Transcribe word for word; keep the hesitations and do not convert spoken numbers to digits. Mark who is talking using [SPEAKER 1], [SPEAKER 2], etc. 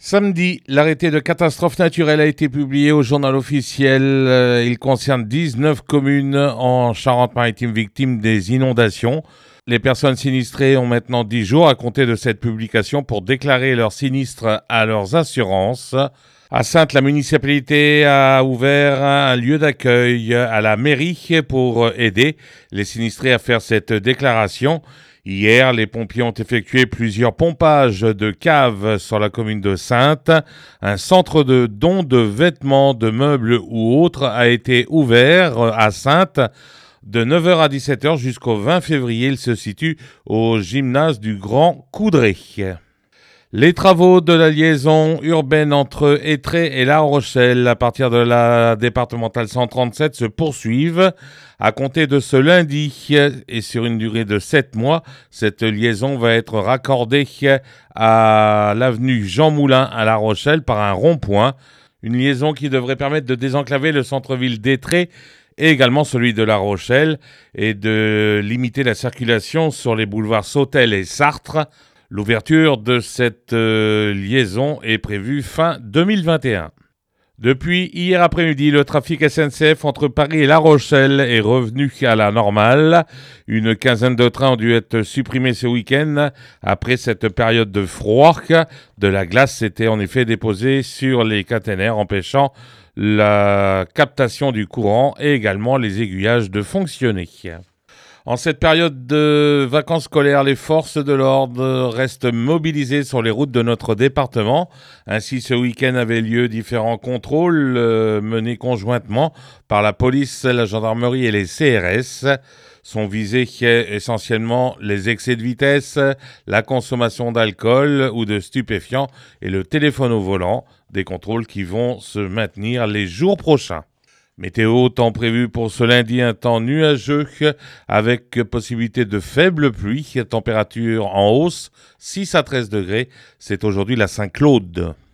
[SPEAKER 1] Samedi, l'arrêté de catastrophe naturelle a été publié au journal officiel. Euh, Il concerne dix-neuf communes en Charente-Maritime victimes des inondations. Les personnes sinistrées ont maintenant dix jours à compter de cette publication pour déclarer leurs sinistres à leurs assurances. À Saintes, la municipalité a ouvert un lieu d'accueil à la mairie pour aider les sinistrés à faire cette déclaration. Hier, les pompiers ont effectué plusieurs pompages de caves sur la commune de Saintes. Un centre de dons de vêtements, de meubles ou autres a été ouvert à Saintes de neuf heures à dix-sept heures jusqu'au vingt février. Il se situe au gymnase du Grand Coudray. Les travaux de la liaison urbaine entre Étré et La Rochelle à partir de la départementale cent trente-sept se poursuivent. À compter de ce lundi et sur une durée de sept mois, cette liaison va être raccordée à l'avenue Jean Moulin à La Rochelle par un rond-point. Une liaison qui devrait permettre de désenclaver le centre-ville d'Étré et également celui de La Rochelle et de limiter la circulation sur les boulevards Sautel et Sartre. L'ouverture de cette euh, liaison est prévue fin deux mille vingt et un. Depuis hier après-midi, le trafic S N C F entre Paris et La Rochelle est revenu à la normale. Une quinzaine de trains ont dû être supprimés ce week-end après cette période de froid. De la glace s'était en effet déposée sur les caténaires, empêchant la captation du courant et également les aiguillages de fonctionner. En cette période de vacances scolaires, les forces de l'ordre restent mobilisées sur les routes de notre département. Ainsi, ce week-end avaient lieu différents contrôles euh, menés conjointement par la police, la gendarmerie et les C R S. Sont visés essentiellement les excès de vitesse, la consommation d'alcool ou de stupéfiants et le téléphone au volant, des contrôles qui vont se maintenir les jours prochains. Météo, temps prévu pour ce lundi, un temps nuageux avec possibilité de faibles pluies, température en hausse, six à treize degrés. C'est aujourd'hui la Saint-Claude.